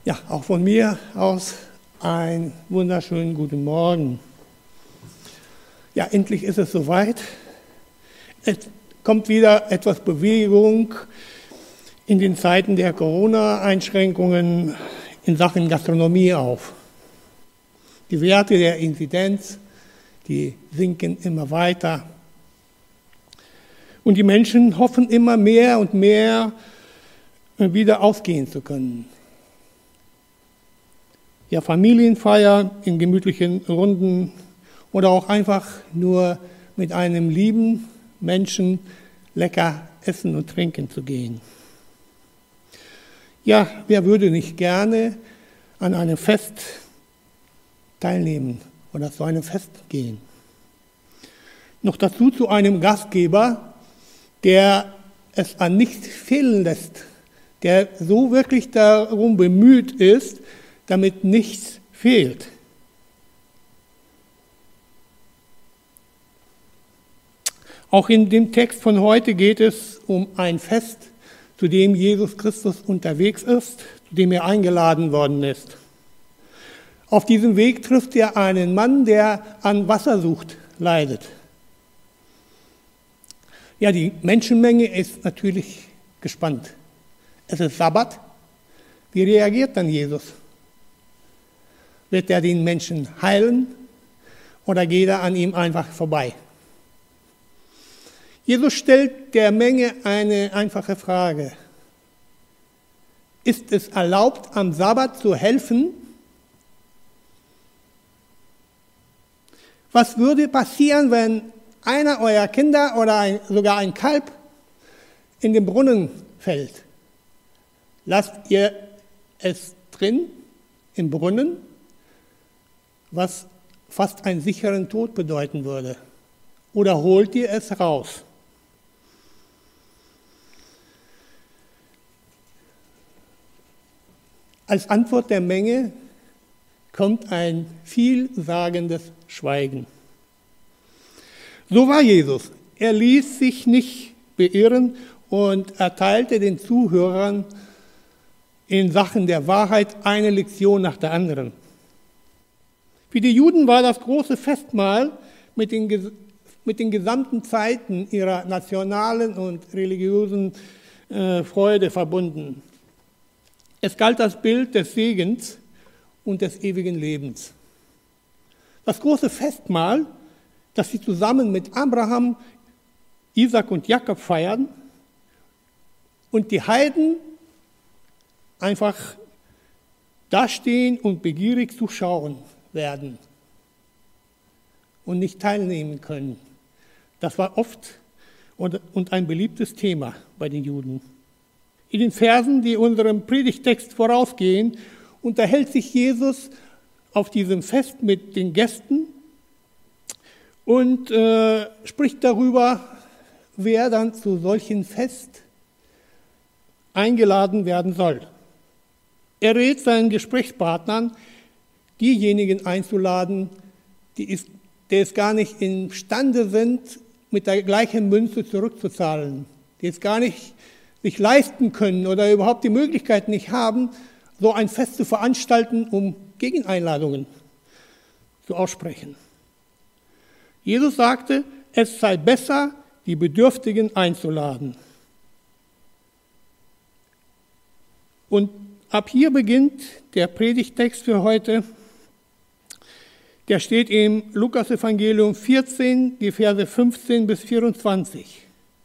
Ja, auch von mir aus einen wunderschönen guten Morgen. Ja, endlich ist es soweit. Es kommt wieder etwas Bewegung in den Zeiten der Corona-Einschränkungen in Sachen Gastronomie auf. Die Werte der Inzidenz, die sinken immer weiter. Und die Menschen hoffen immer mehr und mehr, wieder ausgehen zu können. Ja, Familienfeier in gemütlichen Runden oder auch einfach nur mit einem lieben Menschen lecker essen und trinken zu gehen. Ja, wer würde nicht gerne an einem Fest teilnehmen oder zu einem Fest gehen? Noch dazu zu einem Gastgeber, der es an nichts fehlen lässt, der so wirklich darum bemüht ist, damit nichts fehlt. Auch in dem Text von heute geht es um ein Fest, zu dem Jesus Christus unterwegs ist, zu dem er eingeladen worden ist. Auf diesem Weg trifft er einen Mann, der an Wassersucht leidet. Ja, die Menschenmenge ist natürlich gespannt. Es ist Sabbat. Wie reagiert dann Jesus? Wird er den Menschen heilen oder geht er an ihm einfach vorbei? Jesus stellt der Menge eine einfache Frage. Ist es erlaubt, am Sabbat zu helfen? Was würde passieren, wenn einer eurer Kinder oder sogar ein Kalb in den Brunnen fällt? Lasst ihr es drin im Brunnen, was fast einen sicheren Tod bedeuten würde? Oder holt ihr es raus? Als Antwort der Menge kommt ein vielsagendes Schweigen. So war Jesus. Er ließ sich nicht beirren und erteilte den Zuhörern in Sachen der Wahrheit eine Lektion nach der anderen. Für die Juden war das große Festmahl mit den gesamten Zeiten ihrer nationalen und religiösen Freude verbunden. Es galt das Bild des Segens und des ewigen Lebens. Das große Festmahl, das sie zusammen mit Abraham, Isaac und Jakob feiern und die Heiden einfach dastehen und begierig zuschauen werden und nicht teilnehmen können. Das war oft und ein beliebtes Thema bei den Juden. In den Versen, die unserem Predigtext vorausgehen, unterhält sich Jesus auf diesem Fest mit den Gästen und spricht darüber, wer dann zu solchen Fest eingeladen werden soll. Er rät seinen Gesprächspartnern, diejenigen einzuladen, die es gar nicht imstande sind, mit der gleichen Münze zurückzuzahlen, die es gar nicht sich leisten können oder überhaupt die Möglichkeit nicht haben, so ein Fest zu veranstalten, um Gegeneinladungen zu aussprechen. Jesus sagte, es sei besser, die Bedürftigen einzuladen. Und ab hier beginnt der Predigtext für heute. Der steht im Lukas-Evangelium 14, die Verse 15 bis 24.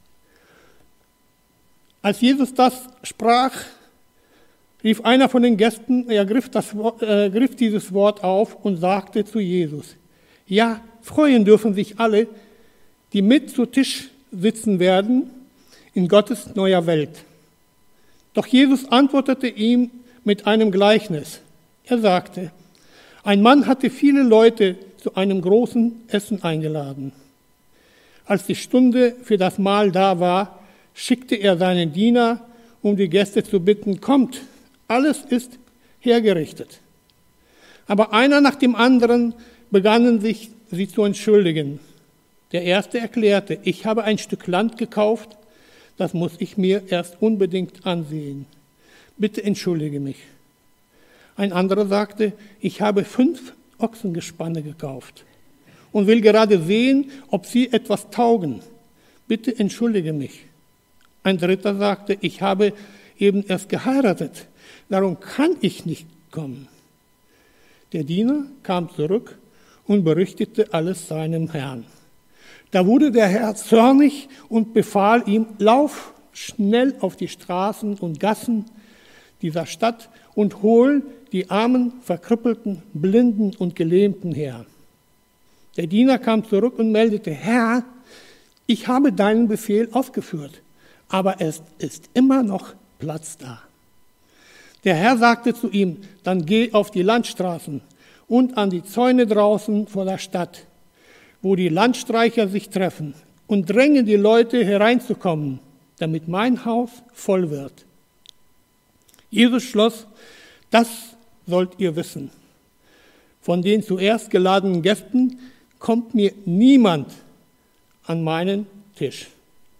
Als Jesus das sprach, rief einer von den Gästen, er griff dieses Wort auf und sagte zu Jesus, ja, freuen dürfen sich alle, die mit zu Tisch sitzen werden in Gottes neuer Welt. Doch Jesus antwortete ihm mit einem Gleichnis. Er sagte, ein Mann hatte viele Leute zu einem großen Essen eingeladen. Als die Stunde für das Mahl da war, schickte er seinen Diener, um die Gäste zu bitten, kommt, alles ist hergerichtet. Aber einer nach dem anderen begannen sich sie zu entschuldigen. Der erste erklärte, ich habe ein Stück Land gekauft, das muss ich mir erst unbedingt ansehen. Bitte entschuldige mich. Ein anderer sagte, ich habe 5 Ochsengespanne gekauft und will gerade sehen, ob sie etwas taugen. Bitte entschuldige mich. Ein dritter sagte, ich habe eben erst geheiratet, darum kann ich nicht kommen. Der Diener kam zurück und berichtete alles seinem Herrn. Da wurde der Herr zornig und befahl ihm, lauf schnell auf die Straßen und Gassen dieser Stadt und hol die Armen, Verkrüppelten, Blinden und Gelähmten her. Der Diener kam zurück und meldete, Herr, ich habe deinen Befehl ausgeführt, aber es ist immer noch Platz da. Der Herr sagte zu ihm, dann geh auf die Landstraßen und an die Zäune draußen vor der Stadt, wo die Landstreicher sich treffen, und dränge die Leute hereinzukommen, damit mein Haus voll wird. Jesus schloss, das sollt ihr wissen. Von den zuerst geladenen Gästen kommt mir niemand an meinen Tisch.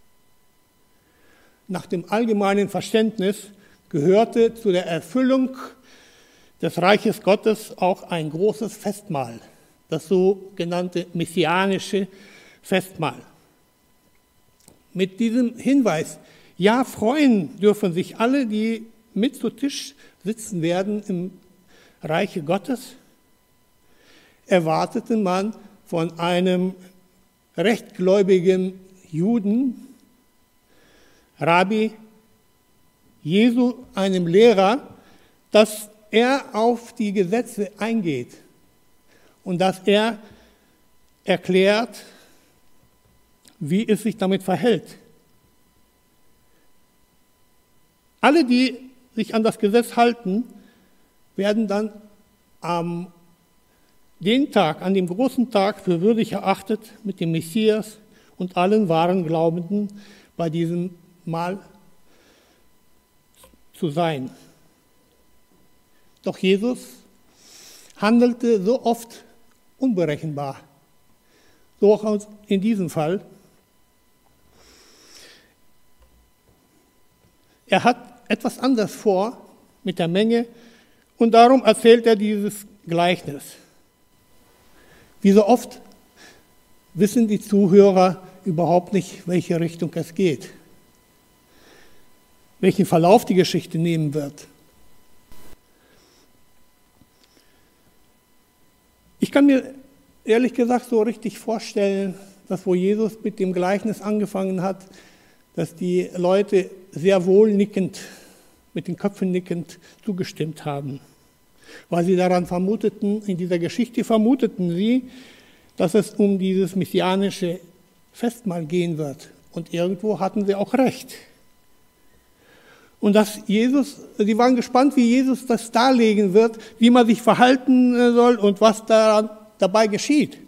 Nach dem allgemeinen Verständnis gehörte zu der Erfüllung des Reiches Gottes auch ein großes Festmahl, das sogenannte messianische Festmahl. Mit diesem Hinweis, ja, freuen dürfen sich alle, die mit zu Tisch sitzen werden im Reiche Gottes, erwartete man von einem rechtgläubigen Juden, Rabbi, Jesu, einem Lehrer, dass er auf die Gesetze eingeht und dass er erklärt, wie es sich damit verhält. Alle, die sich an das Gesetz halten, werden dann an dem großen Tag für würdig erachtet, mit dem Messias und allen wahren Glaubenden bei diesem Mahl zu sein. Doch Jesus handelte so oft unberechenbar, so auch in diesem Fall. Er hat etwas anderes vor mit der Menge und darum erzählt er dieses Gleichnis. Wie so oft wissen die Zuhörer überhaupt nicht, welche Richtung es geht, welchen Verlauf die Geschichte nehmen wird. Ich kann mir ehrlich gesagt so richtig vorstellen, dass wo Jesus mit dem Gleichnis angefangen hat, dass die Leute sehr wohl nickend, mit den Köpfen nickend zugestimmt haben. Weil sie daran vermuteten, in dieser Geschichte vermuteten sie, dass es um dieses messianische Festmahl gehen wird. Und irgendwo hatten sie auch recht. Und sie waren gespannt, wie Jesus das darlegen wird, wie man sich verhalten soll und was dabei geschieht.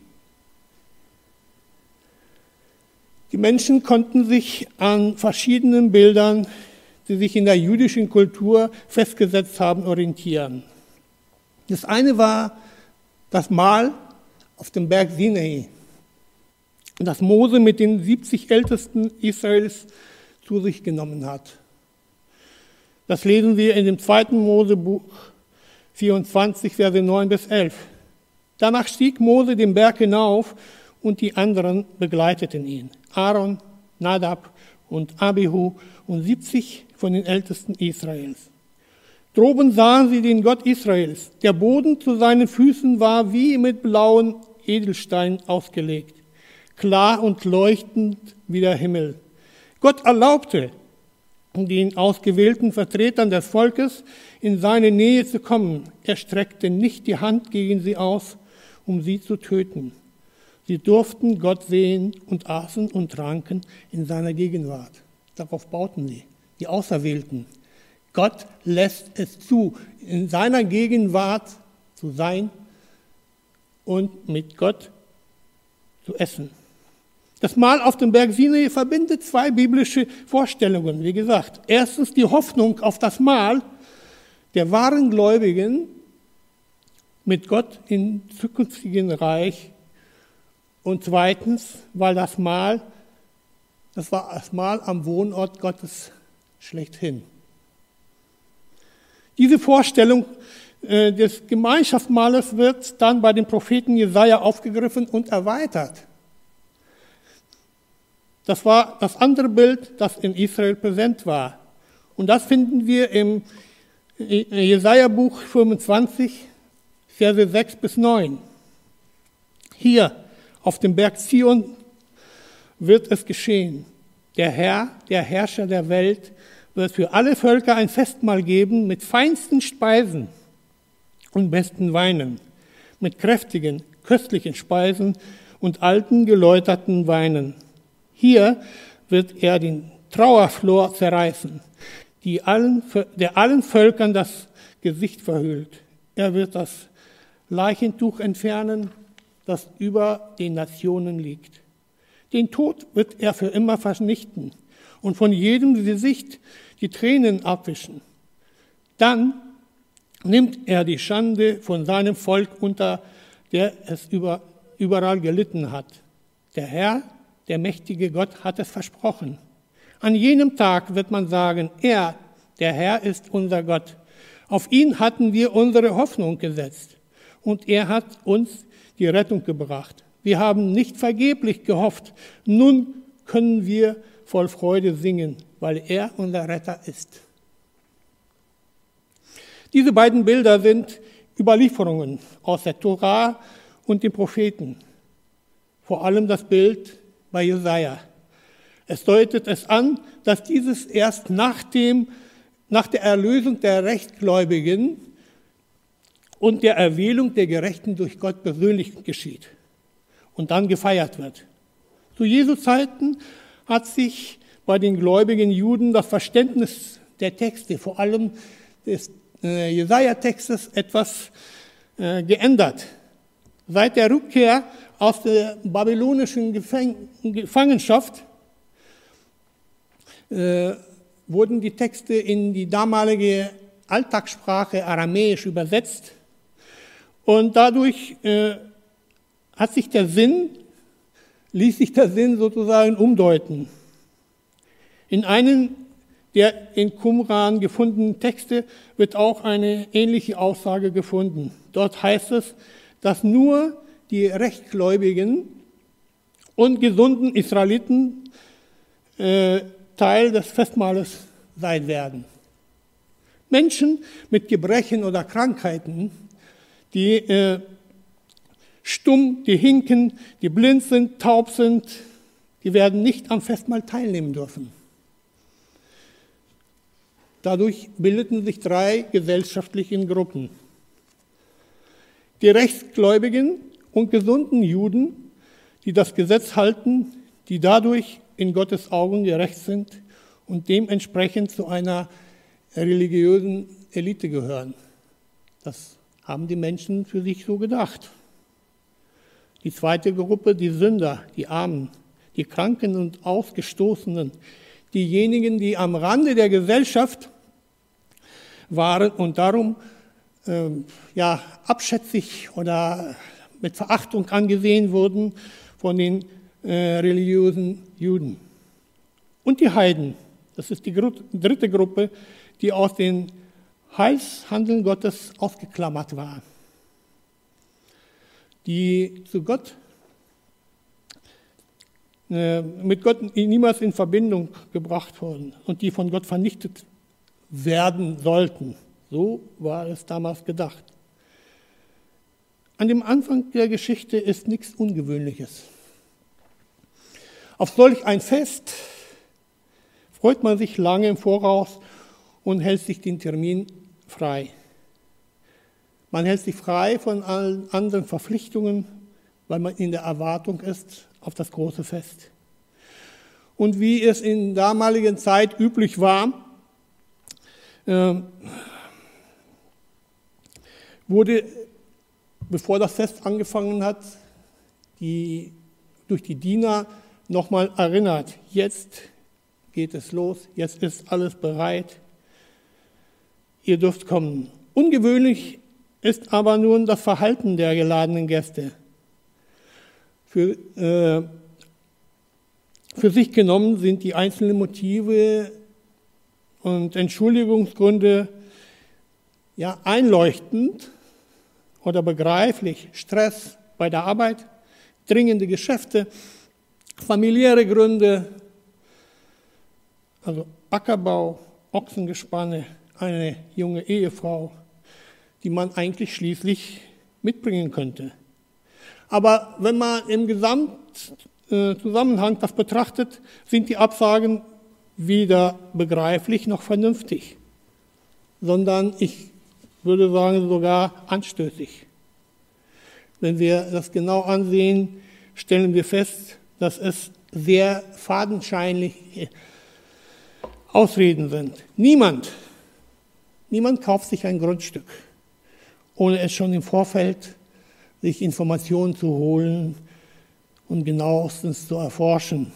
Die Menschen konnten sich an verschiedenen Bildern, die sich in der jüdischen Kultur festgesetzt haben, orientieren. Das eine war das Mahl auf dem Berg Sinai, das Mose mit den 70 Ältesten Israels zu sich genommen hat. Das lesen wir in dem 2. Mosebuch 24, Verse 9 bis 11. Danach stieg Mose den Berg hinauf und die anderen begleiteten ihn. Aaron, Nadab und Abihu und 70 von den Ältesten Israels. Droben sahen sie den Gott Israels. Der Boden zu seinen Füßen war wie mit blauen Edelsteinen ausgelegt, klar und leuchtend wie der Himmel. Gott erlaubte den ausgewählten Vertretern des Volkes in seine Nähe zu kommen. Er streckte nicht die Hand gegen sie aus, um sie zu töten. Sie durften Gott sehen und aßen und tranken in seiner Gegenwart. Darauf bauten sie, die Auserwählten. Gott lässt es zu, in seiner Gegenwart zu sein und mit Gott zu essen. Das Mahl auf dem Berg Sinai verbindet 2 biblische Vorstellungen. Wie gesagt, erstens die Hoffnung auf das Mahl der wahren Gläubigen mit Gott im zukünftigen Reich. Und zweitens, weil das war das Mahl am Wohnort Gottes schlechthin. Diese Vorstellung des Gemeinschaftsmahles wird dann bei dem Propheten Jesaja aufgegriffen und erweitert. Das war das andere Bild, das in Israel präsent war. Und das finden wir im Jesaja-Buch 25, Verse 6 bis 9. Hier auf dem Berg Zion wird es geschehen. Der Herr, der Herrscher der Welt, wird für alle Völker ein Festmahl geben mit feinsten Speisen und besten Weinen, mit kräftigen, köstlichen Speisen und alten, geläuterten Weinen. Hier wird er den Trauerflor zerreißen, der allen Völkern das Gesicht verhüllt. Er wird das Leichentuch entfernen, das über den Nationen liegt. Den Tod wird er für immer vernichten und von jedem Gesicht die Tränen abwischen. Dann nimmt er die Schande von seinem Volk, unter der es überall gelitten hat. Der Herr, der mächtige Gott, hat es versprochen. An jenem Tag wird man sagen, er, der Herr, ist unser Gott. Auf ihn hatten wir unsere Hoffnung gesetzt und er hat uns die Rettung gebracht. Wir haben nicht vergeblich gehofft. Nun können wir voll Freude singen, weil er unser Retter ist. Diese beiden Bilder sind Überlieferungen aus der Tora und den Propheten. Vor allem das Bild bei Jesaja. Es deutet es an, dass dieses erst nach der Erlösung der Rechtgläubigen und der Erwählung der Gerechten durch Gott persönlich geschieht und dann gefeiert wird. Zu Jesu Zeiten hat sich bei den gläubigen Juden das Verständnis der Texte, vor allem des Jesaja-Textes, etwas geändert. Seit der Rückkehr aus der babylonischen Gefangenschaft wurden die Texte in die damalige Alltagssprache Aramäisch übersetzt und dadurch ließ sich der Sinn sozusagen umdeuten. In einem der in Qumran gefundenen Texte wird auch eine ähnliche Aussage gefunden. Dort heißt es, dass nur die rechtgläubigen und gesunden Israeliten Teil des Festmahles sein werden. Menschen mit Gebrechen oder Krankheiten, die stumm, die hinken, die blind sind, taub sind, die werden nicht am Festmahl teilnehmen dürfen. Dadurch bildeten sich 3 gesellschaftliche Gruppen. Die rechtsgläubigen und gesunden Juden, die das Gesetz halten, die dadurch in Gottes Augen gerecht sind und dementsprechend zu einer religiösen Elite gehören. Das haben die Menschen für sich so gedacht. Die zweite Gruppe, die Sünder, die Armen, die Kranken und Ausgestoßenen, diejenigen, die am Rande der Gesellschaft waren und darum abschätzig oder mit Verachtung angesehen wurden von den religiösen Juden. Und die Heiden, das ist die dritte Gruppe, die aus dem Heilshandeln Gottes ausgeklammert war, die mit Gott niemals in Verbindung gebracht wurden und die von Gott vernichtet werden sollten. So war es damals gedacht. An dem Anfang der Geschichte ist nichts Ungewöhnliches. Auf solch ein Fest freut man sich lange im Voraus und hält sich den Termin frei. Man hält sich frei von allen anderen Verpflichtungen, weil man in der Erwartung ist auf das große Fest. Und wie es in damaligen Zeit üblich war, wurde, bevor das Fest angefangen hat, durch die Diener nochmal erinnert, jetzt geht es los, jetzt ist alles bereit, ihr dürft kommen. Ungewöhnlich ist aber nun das Verhalten der geladenen Gäste. Für sich genommen sind die einzelnen Motive und Entschuldigungsgründe einleuchtend oder begreiflich. Stress bei der Arbeit, dringende Geschäfte, familiäre Gründe, also Ackerbau, Ochsengespanne, eine junge Ehefrau, die man eigentlich schließlich mitbringen könnte. Aber wenn man im Gesamtzusammenhang das betrachtet, sind die Absagen weder begreiflich noch vernünftig, sondern ich würde sagen sogar anstößig. Wenn wir das genau ansehen, stellen wir fest, dass es sehr fadenscheinliche Ausreden sind. Niemand kauft sich ein Grundstück, ohne es schon im Vorfeld sich Informationen zu holen und genauestens zu erforschen.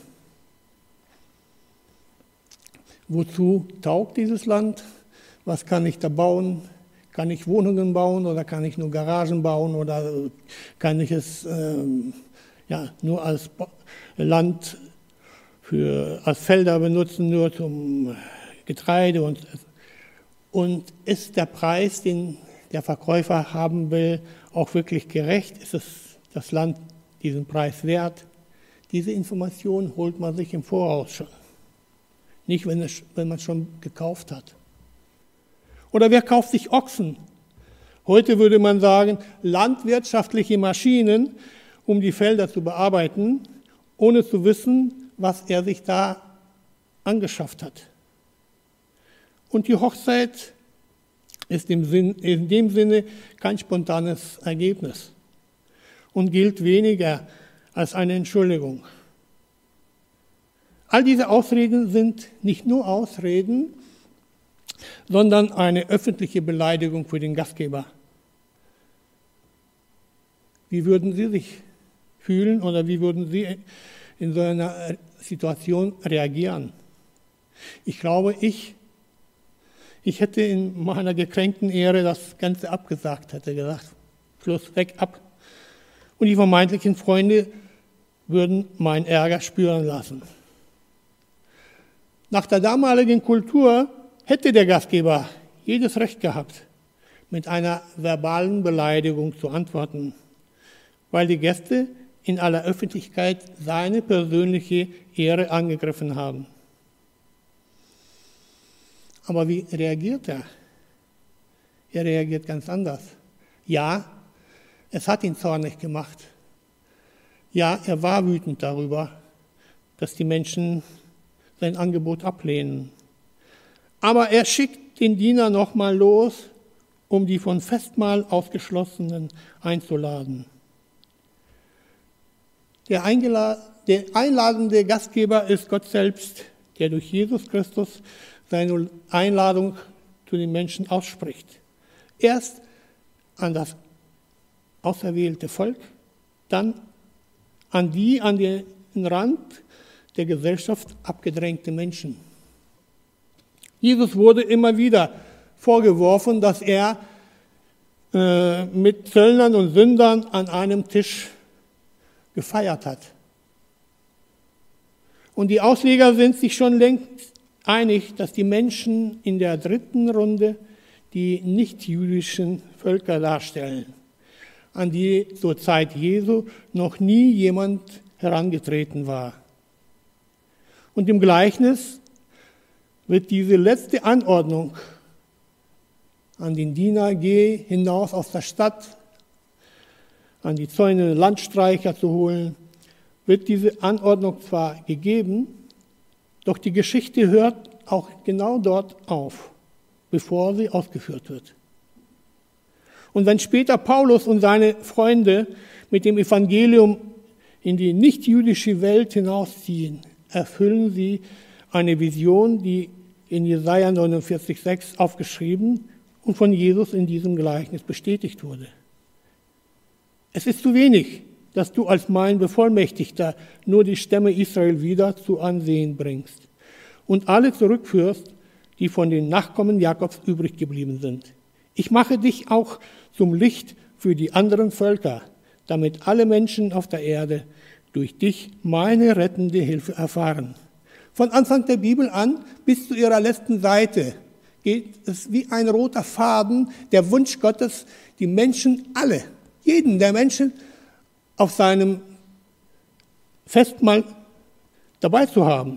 Wozu taugt dieses Land? Was kann ich da bauen? Kann ich Wohnungen bauen oder kann ich nur Garagen bauen oder kann ich es nur als Land als Felder benutzen, nur zum Getreide? Und ist der Preis, den der Verkäufer haben will, auch wirklich gerecht? Ist es das Land diesen Preis wert? Diese Information holt man sich im Voraus schon. Nicht, wenn man schon gekauft hat. Oder wer kauft sich Ochsen? Heute würde man sagen, landwirtschaftliche Maschinen, um die Felder zu bearbeiten, ohne zu wissen, was er sich da angeschafft hat. Und die Hochzeit ist in dem Sinne kein spontanes Ergebnis und gilt weniger als eine Entschuldigung. All diese Ausreden sind nicht nur Ausreden, sondern eine öffentliche Beleidigung für den Gastgeber. Wie würden Sie sich fühlen oder wie würden Sie in so einer Situation reagieren? Ich glaube, ich hätte in meiner gekränkten Ehre das Ganze abgesagt, hätte gesagt, Schluss, weg, ab. Und die vermeintlichen Freunde würden meinen Ärger spüren lassen. Nach der damaligen Kultur hätte der Gastgeber jedes Recht gehabt, mit einer verbalen Beleidigung zu antworten, weil die Gäste in aller Öffentlichkeit seine persönliche Ehre angegriffen haben. Aber wie reagiert er? Er reagiert ganz anders. Ja, es hat ihn zornig gemacht. Ja, er war wütend darüber, dass die Menschen sein Angebot ablehnen. Aber er schickt den Diener nochmal los, um die von Festmahl Ausgeschlossenen einzuladen. Der einladende Gastgeber ist Gott selbst, der durch Jesus Christus seine Einladung zu den Menschen ausspricht. Erst an das auserwählte Volk, dann an die an den Rand der Gesellschaft abgedrängte Menschen. Jesus wurde immer wieder vorgeworfen, dass er mit Zöllnern und Sündern an einem Tisch gefeiert hat. Und die Ausleger sind sich schon längst einig, dass die Menschen in der dritten Runde die nicht-jüdischen Völker darstellen, an die zur Zeit Jesu noch nie jemand herangetreten war. Und im Gleichnis wird diese letzte Anordnung an den Diener, geh hinaus aus der Stadt, an die Zäune Landstreicher zu holen, wird diese Anordnung zwar gegeben, doch die Geschichte hört auch genau dort auf, bevor sie ausgeführt wird. Und wenn später Paulus und seine Freunde mit dem Evangelium in die nichtjüdische Welt hinausziehen, erfüllen sie eine Vision, die in Jesaja 49,6 aufgeschrieben und von Jesus in diesem Gleichnis bestätigt wurde. Es ist zu wenig, dass du als mein Bevollmächtigter nur die Stämme Israel wieder zu Ansehen bringst und alle zurückführst, die von den Nachkommen Jakobs übrig geblieben sind. Ich mache dich auch zum Licht für die anderen Völker, damit alle Menschen auf der Erde durch dich meine rettende Hilfe erfahren. Von Anfang der Bibel an bis zu ihrer letzten Seite geht es wie ein roter Faden, der Wunsch Gottes, die Menschen alle, jeden der Menschen auf seinem Festmahl dabei zu haben.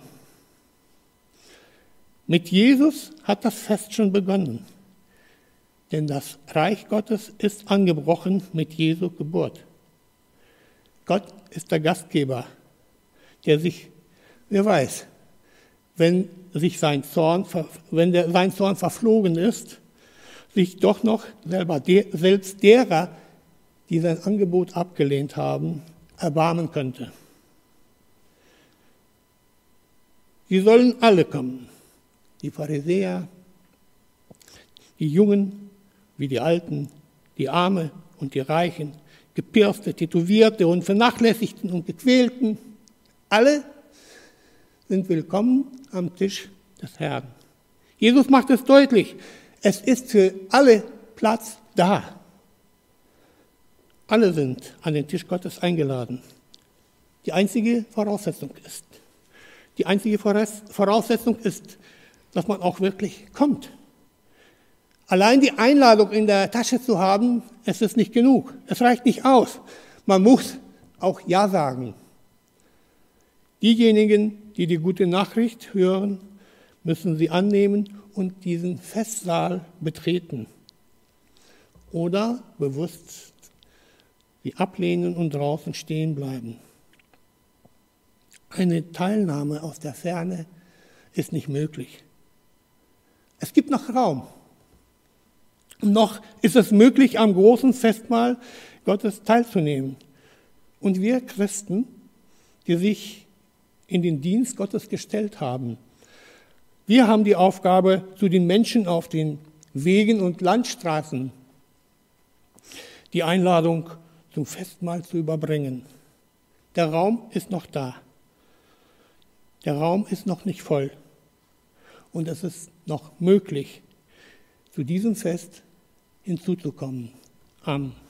Mit Jesus hat das Fest schon begonnen, denn das Reich Gottes ist angebrochen mit Jesu Geburt. Gott ist der Gastgeber, der sich, wer weiß, wenn sein Zorn verflogen ist, sich doch noch selbst derer, die sein Angebot abgelehnt haben, erbarmen könnte. Sie sollen alle kommen, die Pharisäer, die Jungen wie die Alten, die Armen und die Reichen, Gepirste, Tätowierte und Vernachlässigten und Gequälten, alle sind willkommen am Tisch des Herrn. Jesus macht es deutlich, es ist für alle Platz da. Alle sind an den Tisch Gottes eingeladen. Die einzige Voraussetzung ist, dass man auch wirklich kommt. Allein die Einladung in der Tasche zu haben, es ist nicht genug. Es reicht nicht aus. Man muss auch Ja sagen. Diejenigen, die die gute Nachricht hören, müssen sie annehmen und diesen Festsaal betreten. Oder bewusst sie ablehnen und draußen stehen bleiben. Eine Teilnahme aus der Ferne ist nicht möglich. Es gibt noch Raum. Und noch ist es möglich, am großen Festmahl Gottes teilzunehmen. Und wir Christen, die sich in den Dienst Gottes gestellt haben, wir haben die Aufgabe, zu den Menschen auf den Wegen und Landstraßen die Einladung zum Festmahl zu überbringen. Der Raum ist noch da. Der Raum ist noch nicht voll. Und es ist noch möglich, zu diesem Fest hinzuzukommen. Amen.